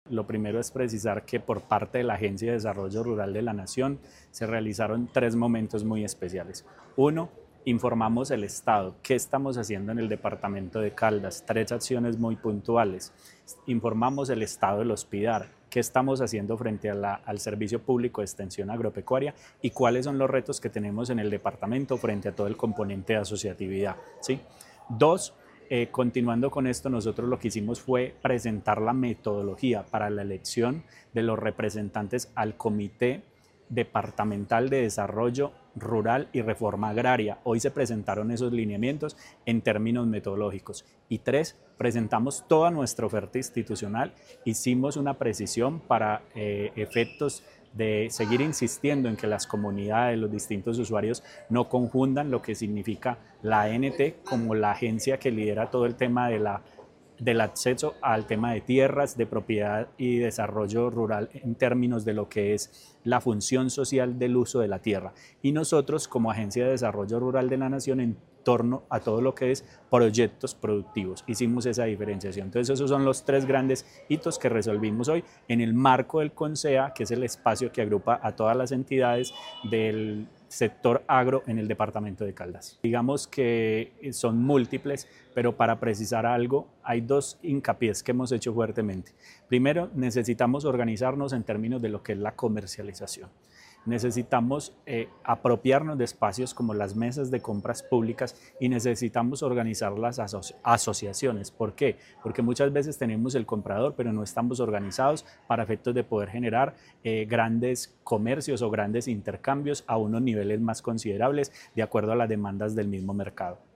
Lo primero es precisar que por parte de la Agencia de Desarrollo Rural de la Nación se realizaron 3 momentos muy especiales. Uno, informamos el estado, qué estamos haciendo en el departamento de Caldas, 3 acciones muy puntuales. Informamos el estado del hospedar, qué estamos haciendo frente al servicio público de extensión agropecuaria y cuáles son los retos que tenemos en el departamento frente a todo el componente de asociatividad, ¿sí? 2, continuando con esto, nosotros lo que hicimos fue presentar la metodología para la elección de los representantes al Comité Departamental de Desarrollo Rural y Reforma Agraria. Hoy se presentaron esos lineamientos en términos metodológicos. Y 3, presentamos toda nuestra oferta institucional, hicimos una precisión para efectos de seguir insistiendo en que las comunidades, los distintos usuarios no confundan lo que significa la ANT como la agencia que lidera todo el tema del acceso al tema de tierras, de propiedad y desarrollo rural en términos de lo que es la función social del uso de la tierra. Y nosotros como Agencia de Desarrollo Rural de la Nación en torno a todo lo que es proyectos productivos. Hicimos esa diferenciación. Entonces esos son los 3 grandes hitos que resolvimos hoy en el marco del CONSEA, que es el espacio que agrupa a todas las entidades del sector agro en el departamento de Caldas. Digamos que son múltiples, pero para precisar algo, hay 2 hincapiés que hemos hecho fuertemente. Primero, necesitamos organizarnos en términos de lo que es la comercialización. Necesitamos apropiarnos de espacios como las mesas de compras públicas y necesitamos organizar las asociaciones. ¿Por qué? Porque muchas veces tenemos el comprador, pero no estamos organizados para efectos de poder generar grandes comercios o grandes intercambios a unos niveles más considerables de acuerdo a las demandas del mismo mercado.